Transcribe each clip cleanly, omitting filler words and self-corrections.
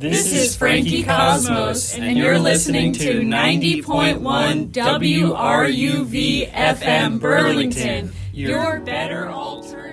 This is Frankie Cosmos, and you're listening to 90.1 WRUV FM Burlington, your better alternative.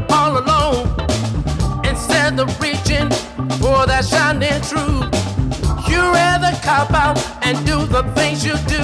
all alone. Instead of reaching for that shining truth, you rather cop out and do the things you do.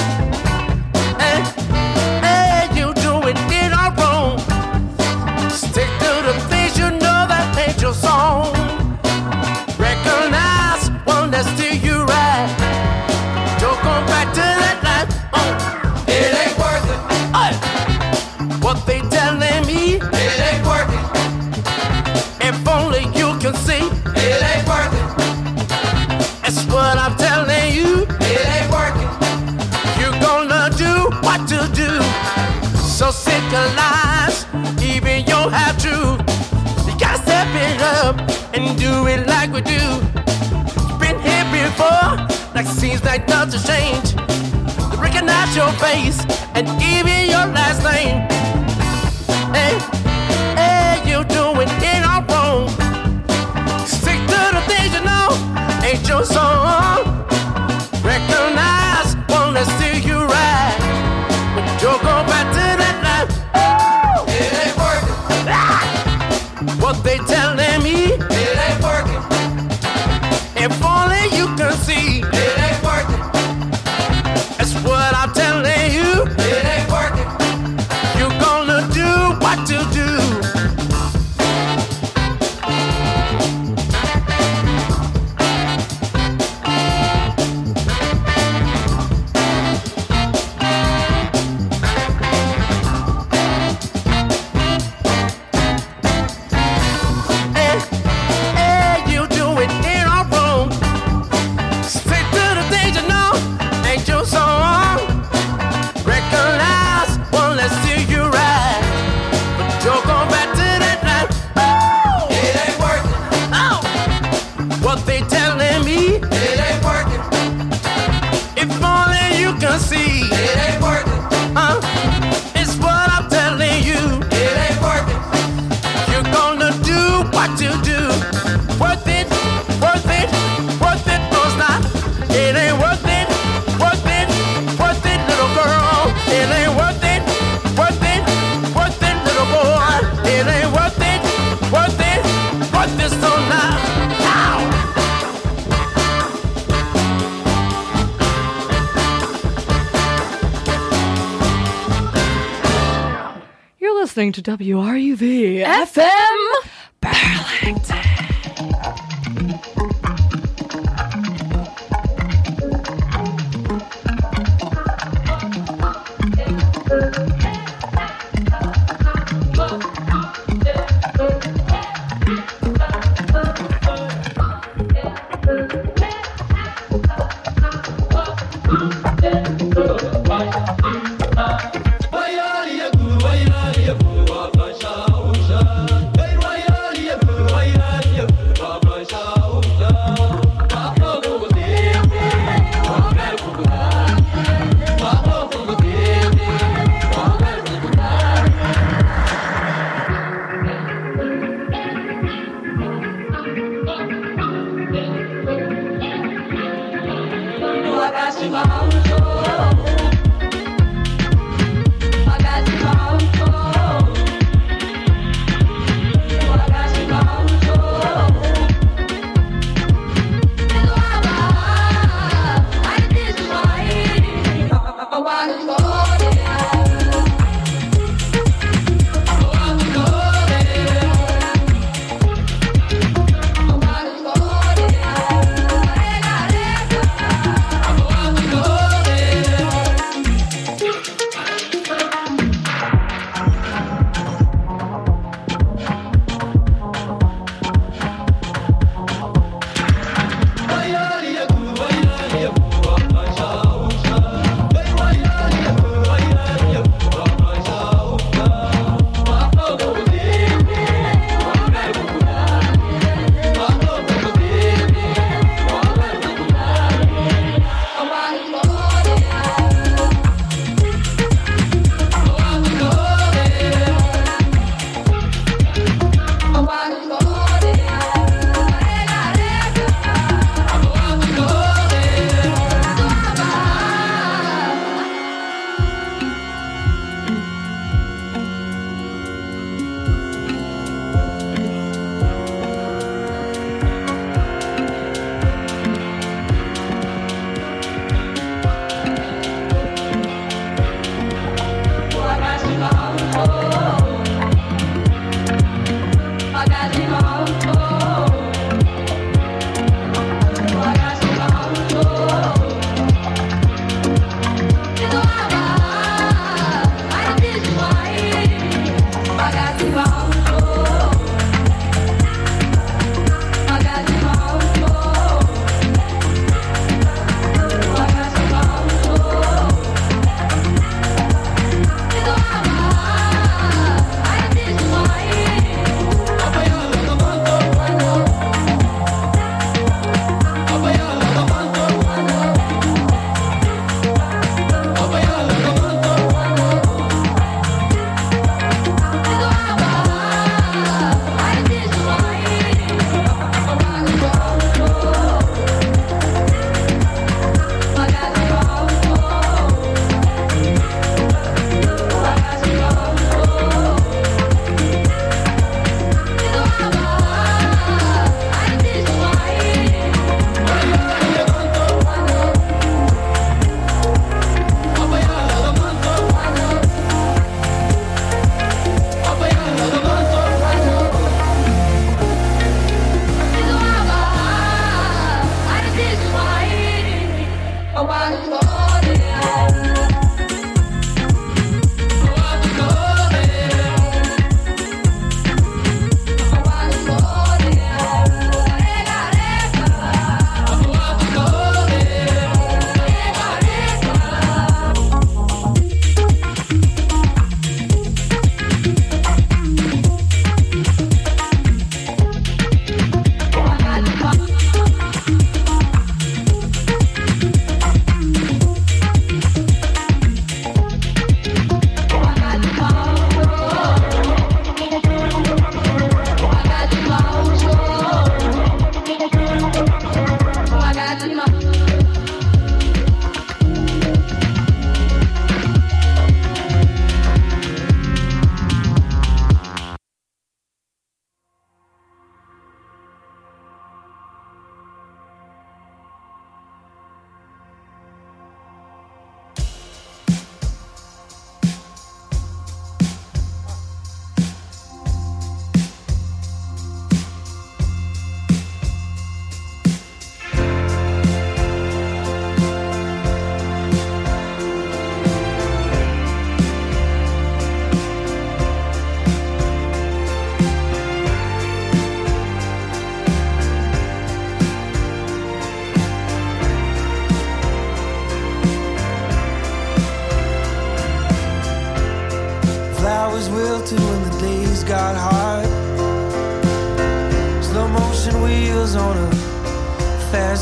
And you do it in or wrong. Stick to the things you know that made your song. Recognize one that steer you right. Don't go back to that life. It ain't worth it. What they telling me? It ain't worth it. If only you can see. It ain't worth it. That's what I'm telling you. It ain't worth it. You're gonna do what to do. So synchronize, even you have to. You gotta step it up and do it like we do. Been here before, like seems like nothing changed. Recognize your face and even your last name. Hey, you doing it all wrong. Stick to the things you know, ain't your song. Recognize, won't let steer you right. But you'll go back to that life. It ain't working. What they telling me? It ain't working. If only you can see. It ain't working. That's what I'm telling you. It ain't working. You're gonna do what to do. See, it ain't working. It's what I'm telling you. It ain't working. You're gonna do what you do. Worth it, worth it, worth it, no it's not. It ain't worth it, worth it, worth it, little girl. It ain't worth it, worth it, worth it, little boy. It ain't worth it, worth it, worth it, so now. Listening to WRUV FM Burlington.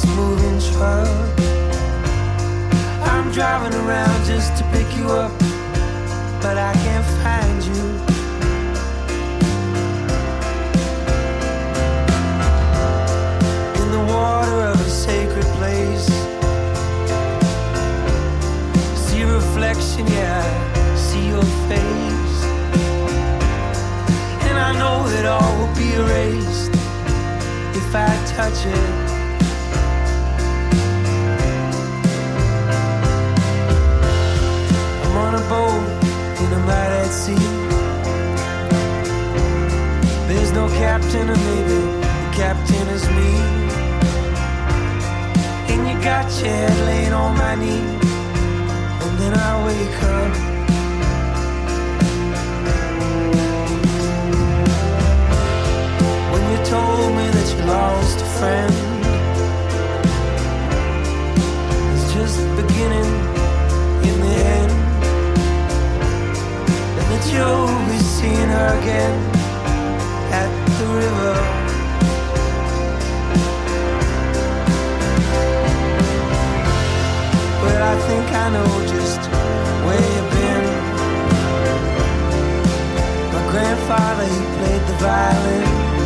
fast-moving truck. I'm driving around just to pick you up, but I can't find you. In the water of a sacred place, see reflection, yeah, see your face. And I know that all will be erased if I touch it. I'm on a boat in a might at sea. There's no captain, or maybe the captain is me. And you got your head laying on my knee, and then I wake up. When you told me that you lost a friend, it's just beginning in the end, and that you'll be seeing her again at the river. Well, I think I know just where you've been. My grandfather, he played the violin,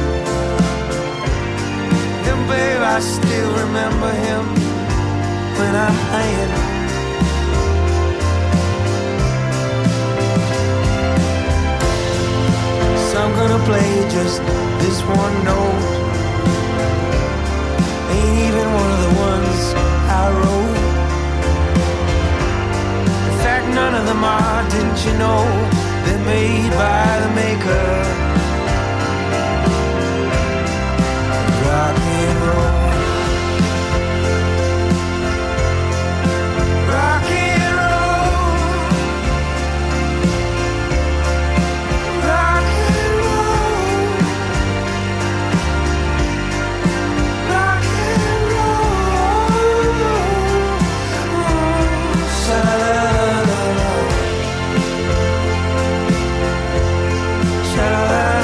and babe, I still remember him when I'm playing. So I'm gonna play just this one note. Ain't even one of the ones I wrote. In fact, none of them are, didn't you know? They're made by the maker. Rock and roll. Rock and roll. Rock and roll. Rock and roll. Sha-la-la-la-la. Sha-la-la-la-la.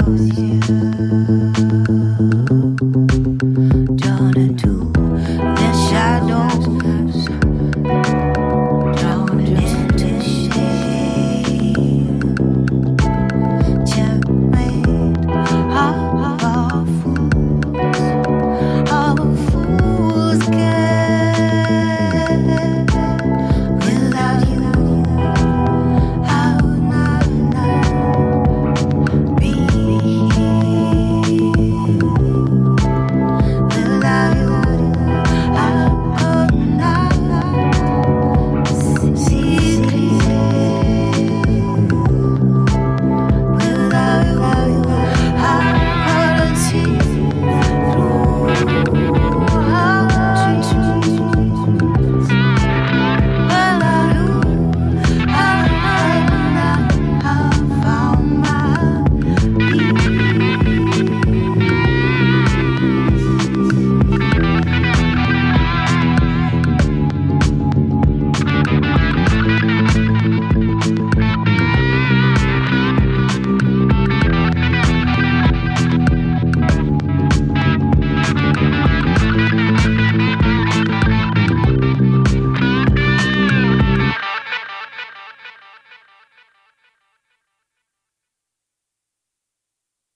chose you.